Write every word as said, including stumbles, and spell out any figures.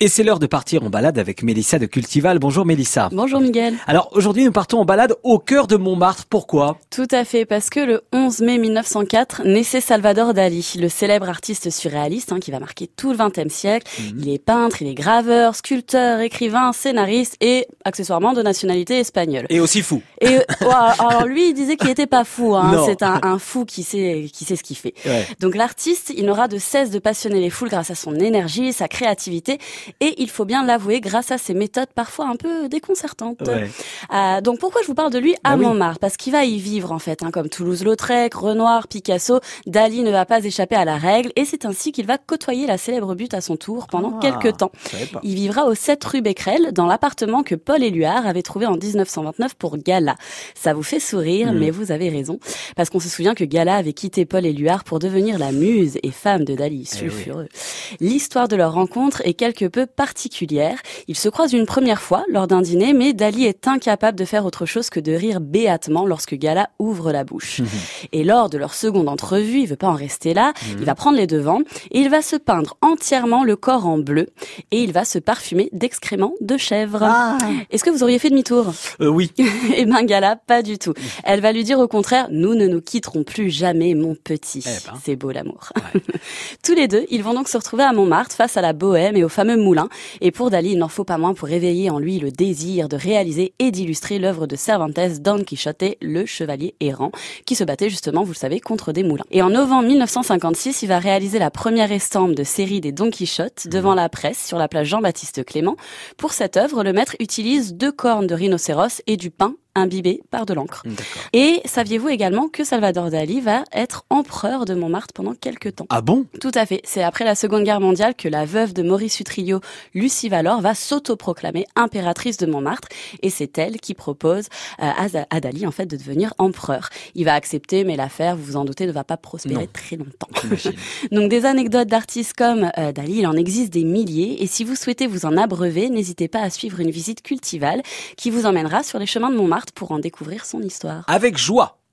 Et c'est l'heure de partir en balade avec Mélissa de Cultival. Bonjour Mélissa. Bonjour Miguel. Alors aujourd'hui nous partons en balade au cœur de Montmartre. Pourquoi ? Tout à fait, parce que le onze mai mille neuf cent quatre naissait Salvador Dali, le célèbre artiste surréaliste hein, qui va marquer tout le vingtième siècle. Mmh. Il est peintre, il est graveur, sculpteur, écrivain, scénariste et accessoirement de nationalité espagnole. Et aussi fou. Et oh, alors lui il disait qu'il était pas fou, hein. C'est un, un fou qui sait qui sait ce qu'il fait. Ouais. Donc l'artiste, il n'aura de cesse de passionner les foules grâce à son énergie, sa créativité. Et il faut bien l'avouer, grâce à ses méthodes parfois un peu déconcertantes. Ouais. Euh, donc pourquoi je vous parle de lui à bah Montmartre ? Oui. Parce qu'il va y vivre en fait, hein, comme Toulouse-Lautrec, Renoir, Picasso. Dali ne va pas échapper à la règle et c'est ainsi qu'il va côtoyer la célèbre butte à son tour pendant ah, quelques temps. Il vivra au sept rue Becquerel, dans l'appartement que Paul Éluard avait trouvé en dix-neuf cent vingt-neuf pour Gala. Ça vous fait sourire, mmh. mais vous avez raison, parce qu'on se souvient que Gala avait quitté Paul Éluard pour devenir la muse et femme de Dali. Sulfureux. Eh oui. L'histoire de leur rencontre est quelque peu particulière. Ils se croisent une première fois lors d'un dîner, mais Dali est incapable de faire autre chose que de rire béatement lorsque Gala ouvre la bouche. Mmh. Et lors de leur seconde entrevue, il veut pas en rester là, mmh. il va prendre les devants et il va se peindre entièrement le corps en bleu et il va se parfumer d'excréments de chèvre. Ah. Est-ce que vous auriez fait demi-tour ? Euh, oui. Eh ben Gala, pas du tout. Elle va lui dire au contraire, nous ne nous quitterons plus jamais, mon petit. Eh ben. C'est beau l'amour. Ouais. Tous les deux, ils vont donc se retrouver à Montmartre face à la bohème et au fameux moulin. Et pour Dali, il n'en faut pas moins pour réveiller en lui le désir de réaliser et d'illustrer l'œuvre de Cervantes, Don Quichotte, le chevalier errant, qui se battait justement, vous le savez, contre des moulins. Et en novembre mille neuf cent cinquante-six, il va réaliser la première estampe de série des Don Quichotte devant la presse sur la place Jean-Baptiste Clément. Pour cette œuvre, le maître utilise deux cornes de rhinocéros et du pain imbibé par de l'encre. D'accord. Et saviez-vous également que Salvador Dali va être empereur de Montmartre pendant quelques temps ? Ah bon ? Tout à fait. C'est après la Seconde Guerre mondiale que la veuve de Maurice Utrillo, Lucie Valor, va s'autoproclamer impératrice de Montmartre et c'est elle qui propose euh, à Dali en fait de devenir empereur. Il va accepter, mais l'affaire, vous vous en doutez, ne va pas prospérer non. très longtemps. Donc des anecdotes d'artistes comme euh, Dali, il en existe des milliers et si vous souhaitez vous en abreuver, n'hésitez pas à suivre une visite Cultival qui vous emmènera sur les chemins de Montmartre pour en découvrir son histoire. Avec joie.